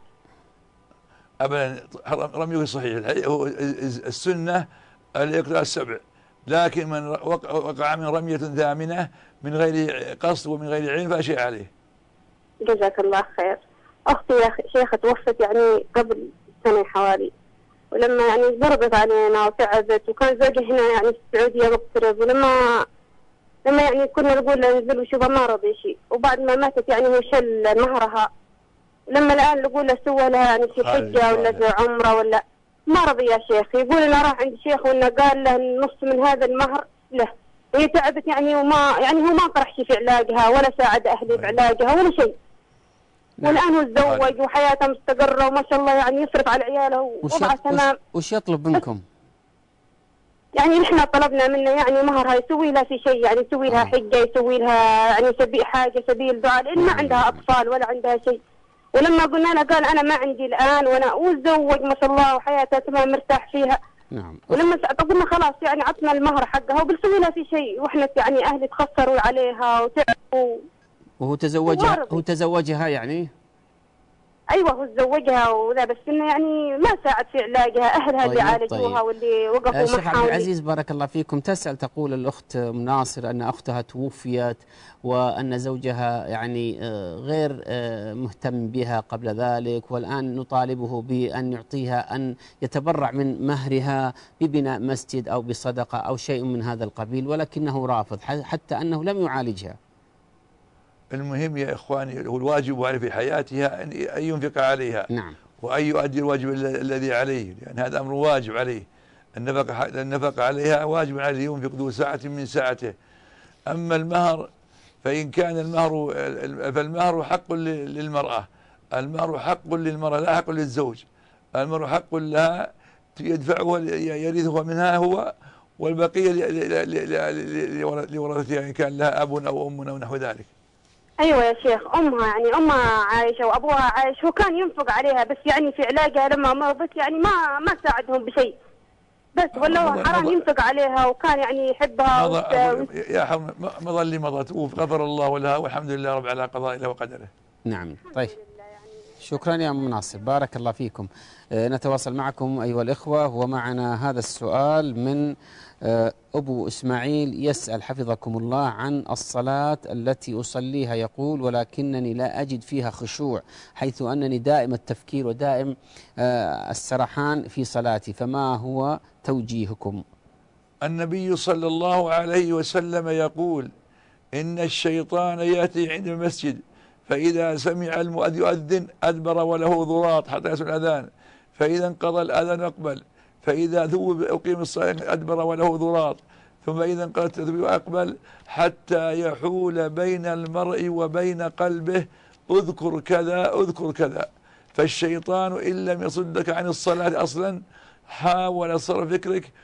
أبدا، رميه صحيح. هو السنة الإقراء السبع، لكن من وقع من رمية ثامنة من غير قصد ومن غير علم فشيء عليه. جزاك الله خير. أختي يا شيخة توفت يعني قبل سنة حوالي، ولما يعني ضربت علينا وتعبت، وكان زوجي هنا يعني في السعودية مقترب، ولما لما يعني كنا نقول له انزل وشوفها ما رضي شيء، وبعد ما ماتت يعني هو شل مهرها، لما الآن نقول له سوى لها يعني في حجة ولا في عمرة ولا ما رضي يا شيخ. يقول أنا راح عند شيخ وإنه قال له نص من هذا المهر له، هي تعبت يعني وما يعني هو ما طرح شيء في علاجها ولا ساعد أهلي بعلاجها ولا شيء. نعم. والآن هو تزوج وحياته مستقرة وما شاء الله يعني يصرف على عياله ووضعه تمام. وش يطلب منكم؟ يعني نحن طلبنا منه يعني مهرها يسوي لها في شيء، يعني يسوي لها حجة، يسوي لها يعني سبيل حاجة سبيل دعاء، لأن ما عندها أطفال ولا عندها شيء. ولما قلنا له قال أنا ما عندي الآن، وأنا وتزوج ما شاء الله وحياته تمام مرتاح فيها. نعم. ولما قلنا خلاص يعني عطنا المهر حقها وبنسوي لها في شيء، وإحنا يعني أهلي تخسروا عليها وتعبوا. وهو تزوجها هو تزوجها يعني؟ ايوه هو تزوجها وذا، بس انه يعني ما ساعد في علاجها، اهلها طيب اللي عالجوها طيب. واللي وقفوا معها. شيخ عبد العزيز بارك الله فيكم، تسأل تقول الأخت ام ناصر أن أختها توفيت وأن زوجها يعني غير مهتم بها قبل ذلك، والآن نطالبه بأن يعطيها أن يتبرع من مهرها ببناء مسجد أو بصدقة أو شيء من هذا القبيل، ولكنه رافض حتى أنه لم يعالجها. المهم يا إخواني، هو الواجب عليه في حياتها أن ينفق عليها. نعم. وأن يؤدي الواجب الذي عليه، لأن يعني هذا أمر واجب عليه. النفق النفق عليها واجب عليه، ينفق ذو ساعة من ساعته. أما المهر فإن كان المهر فالمهر حق للمرأة، المهر حق للمرأة لا حق للزوج. المهر حق لها يدفعه يرثه منها هو، والبقية لورثتها إن كان لها أب أو أم أو نحو ذلك. ايوه يا شيخ، امها يعني امها عايشه وابوها عايش، هو كان ينفق عليها بس يعني في علاجها لما مرضت يعني ما ما ساعدهم بشيء. بس ولا هو حرام ينفق عليها وكان يعني يحبها مضى يا حرم مضى اللي مضت وغفر الله لها والحمد لله رب على قضائه وقدره. نعم طيب شكرا يا أم ناصر بارك الله فيكم. آه نتواصل معكم أيها الإخوة. ومعنا هذا السؤال من آه أبو إسماعيل يسأل حفظكم الله عن الصلاة التي أصليها، يقول ولكنني لا أجد فيها خشوع حيث أنني دائم التفكير ودائم آه السرحان في صلاتي، فما هو توجيهكم؟ النبي صلى الله عليه وسلم يقول إن الشيطان يأتي عند المسجد فإذا سمع المؤذن يؤذن أدبر وله ضراط حتى يسمع الأذان، فإذا انقضى الأذان أقبل، فإذا ثوب أقيم الصلاة أدبر وله ضراط، ثم إذا انقضى التثبيت أقبل حتى يحول بين المرء وبين قلبه اذكر كذا اذكر كذا. فالشيطان إن لم يصدك عن الصلاة أصلا حاول صرف فكرك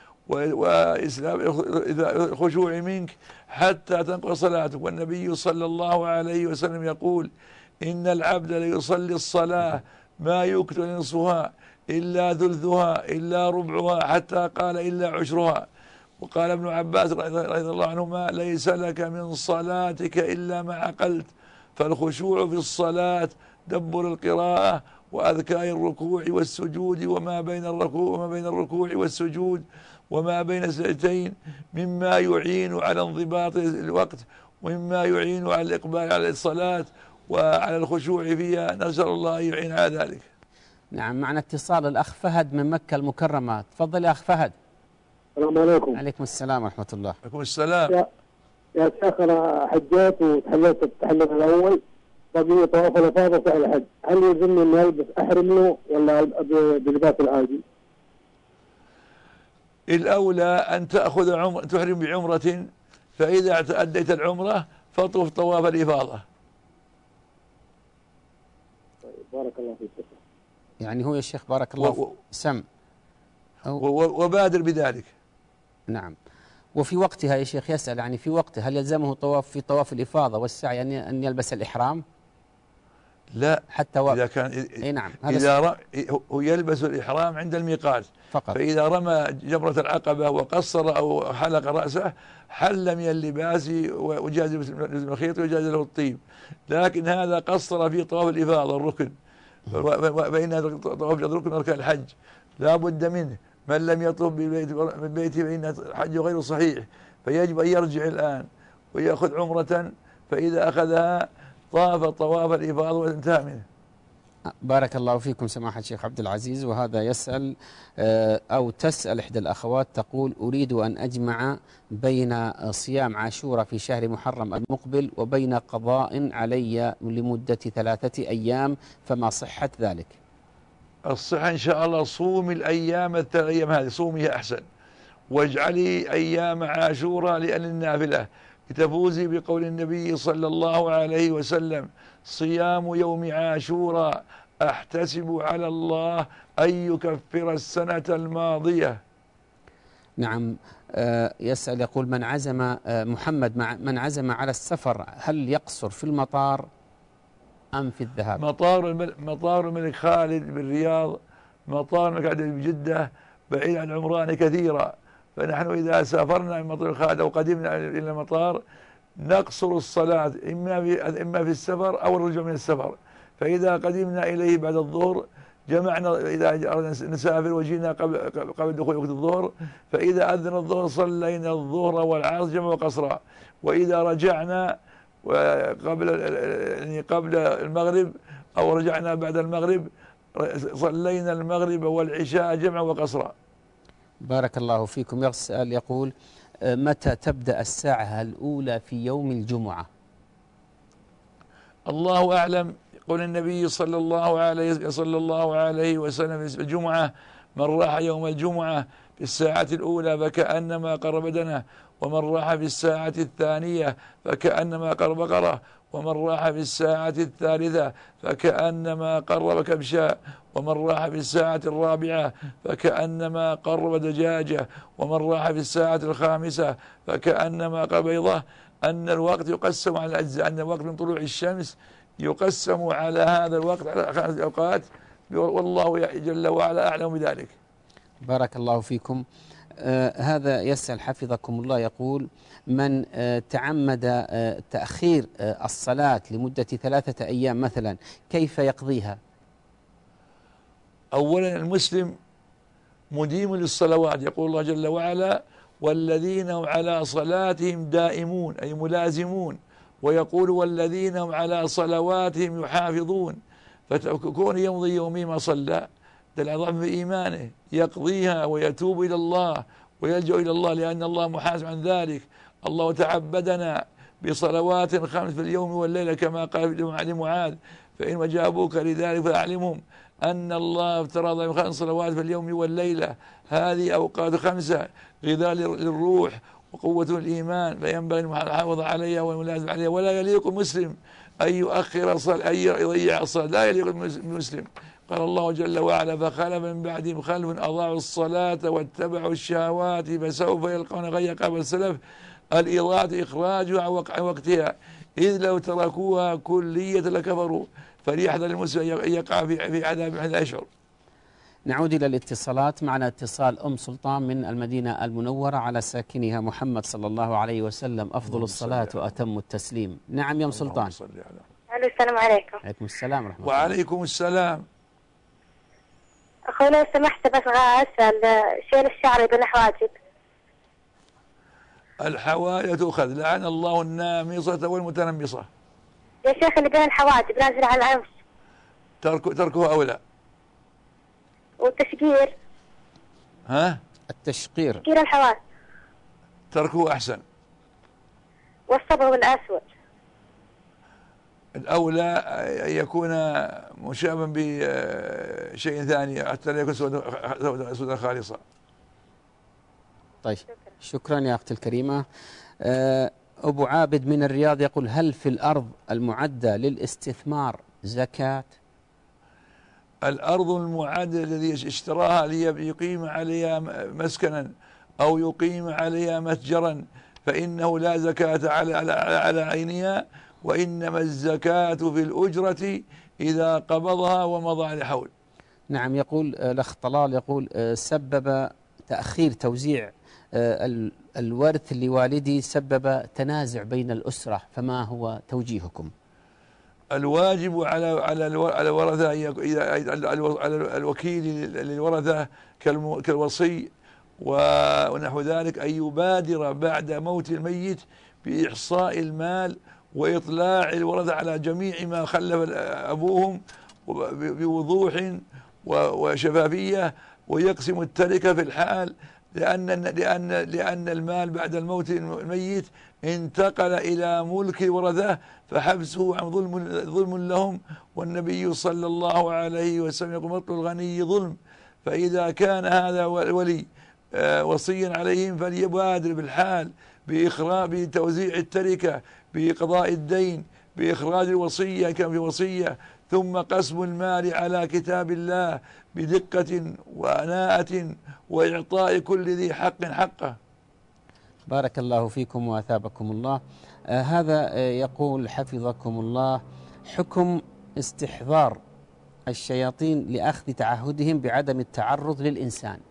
وخشوع منك حتى تنقضي صلاتك. والنبي صلى الله عليه وسلم يقول إن العبد ليصلي الصلاة ما يكتب نصفها إلا ثلثها إلا ربعها حتى قال إلا عشرها. وقال ابن عباس رضي الله عنهما ليس لك من صلاتك إلا ما عقلت. فالخشوع في الصلاة دبر القراءة وأذكار الركوع والسجود وما بين الركوع وما بين الركوع والسجود وما بين السجدتين مما يعين على انضباط الوقت ومما يعين على الإقبال على الصلاة وعلى الخشوع فيها. نسأل الله أن يعين على ذلك. نعم معنا اتصال الأخ فهد من مكة المكرمة. تفضل يا أخ فهد. السلام عليكم. عليكم السلام ورحمة الله. عليكم السلام. يا, يا شيخ أنا حجيت وتحللت التحلل الأول بقي طواف الإفاضة في الحج، هل يلزمني إني ألبس أحرم له ولا بلباس العادي؟ الأولى أن تأخذ عمر تحرم بعمرة، فإذا أديت العمرة فطوف طواف الإفاضة. طيب بارك الله فيك. يعني هو يا شيخ بارك الله فيك سم وبادر بذلك. نعم. وفي وقتها يا شيخ يسأل يعني في وقتها هل يلزمه طواف في طواف الإفاضة والسعي أن يلبس الإحرام؟ لا حتى وقت. إذا كان اي نعم إذا ر... هو يلبس الإحرام عند الميقات فقط. فإذا رمى جمرة العقبة وقصر أو حلق رأسه حل من اللباس وجاز الخيط وجاز له الطيب. لكن هذا قصر في طواف الإفاضة الركن، بين طواف الركن وركن الحج لا بد منه. من لم يطوف من بيته فإن الحج غير صحيح، فيجب أن يرجع الآن ويأخذ عمرة، فإذا أخذها طاف طواف الإفاضة وانتهى منه. بارك الله فيكم سماحة الشيخ عبد العزيز. وهذا يسأل أو تسأل إحدى الأخوات تقول أريد أن أجمع بين صيام عاشوراء في شهر محرم المقبل وبين قضاء علي لمدة ثلاثة أيام، فما صحة ذلك؟ الصحة إن شاء الله صومي الأيام الثلاث أيام هذه صوميها أحسن، واجعلي أيام عاشوراء لأن النافلة تفوزي بقول النبي صلى الله عليه وسلم صيام يوم عاشوراء أحتسب على الله أن يكفر السنة الماضية. نعم. آه يسأل يقول من عزم آه محمد مع من عزم على السفر هل يقصر في المطار أم في الذهاب؟ مطار الملك, مطار الملك خالد بالرياض، مطار الملك عبد بجدة بعيد عن عمران كثيرا، فنحن إذا سافرنا من مطار خالد أو قدمنا إلى المطار نقصر الصلاة إما في إما في السفر أو الرجوع من السفر. فإذا قدمنا إليه بعد الظهر جمعنا، إذا أردنا نسافر وجينا قبل قبل دخول وقت الظهر، فإذا أذن الظهر صلينا الظهر والعصر جمع وقصرا. وإذا رجعنا وقبل يعني قبل المغرب أو رجعنا بعد المغرب صلينا المغرب والعشاء جمع وقصرا. بارك الله فيكم. يسأل يقول متى تبدأ الساعة الأولى في يوم الجمعة؟ الله أعلم. يقول النبي صلى الله عليه صلى الله عليه وسلم في الجمعة من راح يوم الجمعة في الساعة الأولى فكأنما قرب بدنه، ومن راح في الساعة الثانية فكأنما قرب بقرة، ومن راح في الساعة الثالثة فكأنما قرب كبشا، ومن راح في الساعة الرابعة فكأنما قرب دجاجة، ومن راح في الساعة الخامسة فكأنما قرب بيضة. أن الوقت يقسم على الأجزاء، أن الوقت من طلوع الشمس يقسم على هذا الوقت على خمس أوقات، والله جل وعلا أعلم بذلك. بارك الله فيكم. آه هذا يسأل حفظكم الله، يقول من آه تعمد آه تأخير آه الصلاة لمدة ثلاثة أيام مثلا كيف يقضيها؟ أولا المسلم مديم للصلوات، يقول الله جل وعلا والذين هم على صلاتهم دائمون أي ملازمون، ويقول والذين هم على صلواتهم يحافظون. فكون يمضي يومي ما صلى دل ضعف بإيمانه، يقضيها ويتوب إلى الله ويلجأ إلى الله، لأن الله محاسب عن ذلك. الله تعبدنا بصلوات خمس في اليوم والليلة كما قال لمعاذ، فإن وجابوك لذلك فأعلمهم أن الله افترض خمس صلوات في اليوم والليلة، هذه أوقات خمسة غذاء للروح وقوة الإيمان، فينبغي المحافظة عليها والملازمة عليها. ولا يليق المسلم أن يؤخر الصلاة، أن يضيع الصلاة، لا يليق المسلم. قال الله جل وعلا فخلف من بعدهم خلف أضاعوا الصلاة واتبعوا الشهوات فسوف يلقون غيا. قبل السلف الإضاعة إخراجها عن وقتها، إذ لو تركوها كلية لكفروا، فليحذر المسلم أن يقع في عذاب حتى يشعر. نعود إلى الاتصالات. معنا اتصال أم سلطان من المدينة المنورة على ساكنها محمد صلى الله عليه وسلم أفضل الصلاة وأتم التسليم. نعم يا أم سلطان. السلام عليكم. عليكم السلام ورحمة الله. وعليكم السلام. أخوي لو سمحت بس أسأل، شيل الشعر بالحواجب. الحواجب تؤخذ، لعن الله النامصة والمتنمصة. يا شيخ اللي بين الحواجب نازل على الأنف ترك تركه أولى. والتشقير. ها؟ التشقير. تشقير الحواجب تركه أحسن. والصبغ الأسود. الأولى أن يكون مشابها بشيء ثاني حتى لا يكون سودا خالصا. طيب شكرا يا أختي الكريمة. أبو عابد من الرياض يقول هل في الأرض المعدة للاستثمار زكاة؟ الأرض المعدة الذي اشتراها ليقيم عليها مسكنا أو يقيم عليها متجرا فإنه لا زكاة على على على عينها، وإنما الزكاة في الأجرة إذا قبضها ومضى على حول. نعم. يقول الأخ طلال يقول سبب تأخير توزيع الورث لوالدي سبب تنازع بين الأسرة، فما هو توجيهكم؟ الواجب على على الورثة على الوكيل للورثة كالوصي ونحو ذلك أن يبادر بعد موت الميت بإحصاء المال وإطلاع الورثة على جميع ما خلف أبوهم بوضوح وشفافية، ويقسم التركة في الحال، لأن لأن لأن المال بعد الموت الميت انتقل إلى ملك الورثة، فحبسه عن ظلم ظلم لهم، والنبي صلى الله عليه وسلم يقول مطل الغني ظلم. فإذا كان هذا الولي وصيا عليهم فليبادر بالحال بإخراج بتوزيع التركة، بقضاء الدين، بإخراج الوصية كان في وصية، ثم قسم المال على كتاب الله بدقة وأناءة وإعطاء كل ذي حق حقه. بارك الله فيكم وأثابكم الله. آه هذا آه يقول حفظكم الله حكم استحضار الشياطين لأخذ تعهدهم بعدم التعرض للإنسان.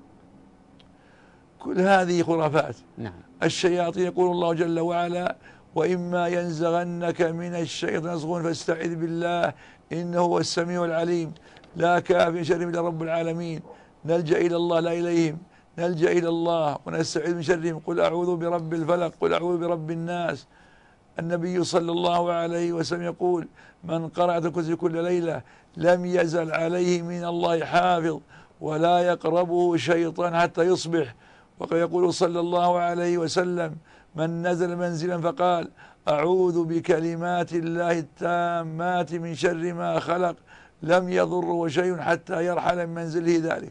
كل هذه خرافات. نعم. الشياطين يقول الله جل وعلا وإما ينزغنك من الشيطان نزغ فاستعذ بالله إنه هو السميع العليم، لا كافٍ شر إلا رب العالمين، نلجأ إلى الله لا إليهم، نلجأ إلى الله ونستعيذ من شرهم، قل أعوذ برب الفلق، قل أعوذ برب الناس. النبي صلى الله عليه وسلم يقول من قرأ الكرسي كل ليلة لم يزل عليه من الله حافظ ولا يقربه شيطان حتى يصبح. وقد يقول صلى الله عليه وسلم من نزل منزلا فقال أعوذ بكلمات الله التامات من شر ما خلق لم يضره شيء حتى يرحل من منزله ذلك.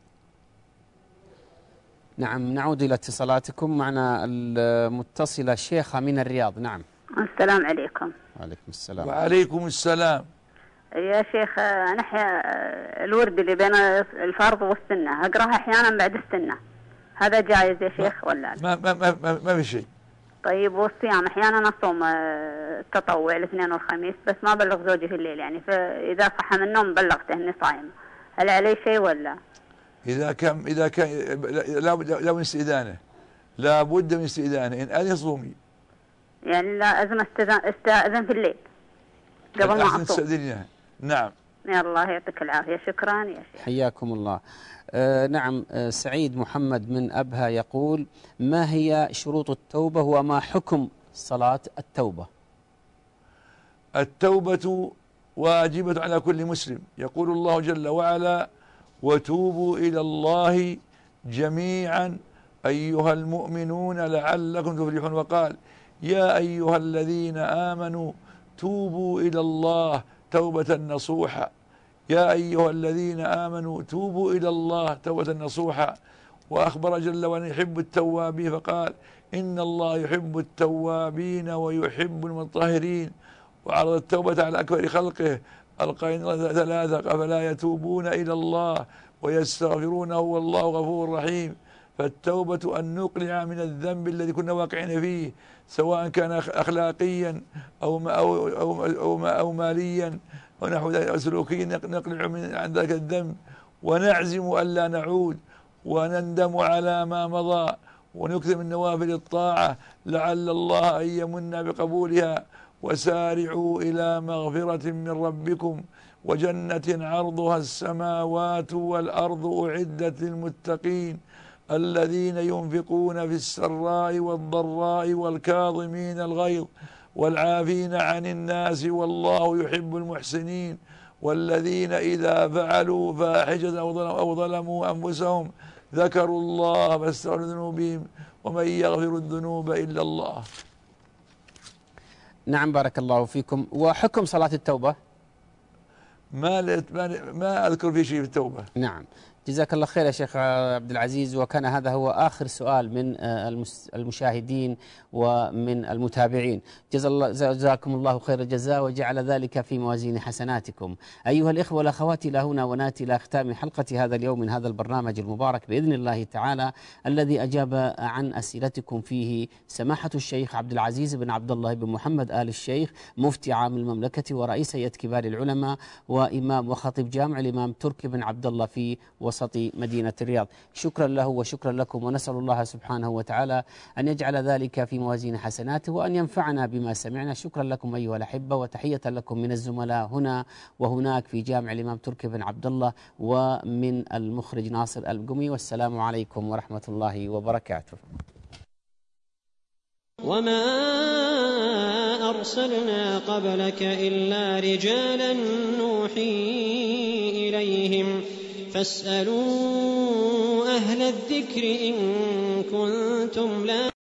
نعم. نعود إلى اتصالاتكم. معنا المتصلة شيخة من الرياض. نعم. السلام عليكم. وعليكم السلام. وعليكم السلام. يا شيخ نحيا الورد اللي بين الفرض والسنة أقرأها أحيانا بعد السنة، هذا جائز يا شيخ ولا ما ما ما ما, ما في شيء. طيب والصيام أحيانا أصوم التطوع الاثنين والخميس بس ما بلغ زوجي في الليل، يعني فإذا صح من النوم بلغته إني صايم، هل عليه شيء ولا؟ إذا كان إذا كان لا بد من استئذانه، لا بد من استئذانه. إن أذن صومي. يعني لازم استأذن في الليل قبل ما أصوم. نعم. يا الله يعطيك العافية، شكرا يا شيخ. حياكم الله. آه نعم. آه سعيد محمد من أبها يقول: ما هي شروط التوبة وما حكم صلاة التوبة؟ التوبة واجبة على كل مسلم، يقول الله جل وعلا: وتوبوا إلى الله جميعا أيها المؤمنون لعلكم تفلحون. وقال: يا أيها الذين آمنوا توبوا إلى الله توبة نصوحا. يا أيها الذين آمنوا توبوا إلى الله توبة نصوحا. وأخبر جل وعلا يحب التوابين فقال: إن الله يحب التوابين ويحب المطهرين. وعرض التوبة على أكبر خلقه القائل ثلاثة: أفلا يتوبون إلى الله ويستغفرونه والله غفور رحيم. فالتوبة أن نقلع من الذنب الذي كنا واقعين فيه، سواء كان أخلاقيا أو أو أو أو, أو ماليا أو نحو سلوكيا، نقلع من عن ذلك الذنب ونعزم ألا نعود، ونندم على ما مضى، ونكثر من نوافل الطاعة لعل الله أن يمن بقبولها. وسارعوا إلى مغفرة من ربكم وجنة عرضها السماوات والأرض أعدت للمتقين الذين ينفقون في السراء والضراء والكاظمين الغيظ والعافين عن الناس والله يحب المحسنين. والذين إذا فعلوا فاحشة أو ظلموا أنفسهم ذكروا الله فاستغفروا ذنوبهم ومن يغفر الذنوب إلا الله. نعم بارك الله فيكم. وحكم صلاة التوبة؟ ما ما أذكر في شيء في التوبة. نعم جزاك الله خير يا شيخ عبد العزيز. وكان هذا هو آخر سؤال من المشاهدين ومن المتابعين. جزاكم الله خير الجزاء وجعل ذلك في موازين حسناتكم. أيها الإخوة والأخوات، إلى هنا ونأتي إلى ختام حلقة هذا اليوم من هذا البرنامج المبارك بإذن الله تعالى، الذي أجاب عن أسئلتكم فيه سماحة الشيخ عبد العزيز بن عبد الله بن محمد آل الشيخ، مفتي عام المملكة ورئيس هيئة كبار العلماء وإمام وخطيب جامع الإمام تركي بن عبد الله في وسط مدينة الرياض. شكرا له وشكرا لكم، ونسأل الله سبحانه وتعالى أن يجعل ذلك في موازين حسناته وأن ينفعنا بما سمعنا. شكرا لكم أيها الأحبة، وتحية لكم من الزملاء هنا وهناك في جامع الإمام تركي بن عبد الله ومن المخرج ناصر القمي، والسلام عليكم ورحمة الله وبركاته. وما أرسلنا قبلك إلا رجالا نوحي إليهم فاسألوا أهل الذكر إن كنتم لا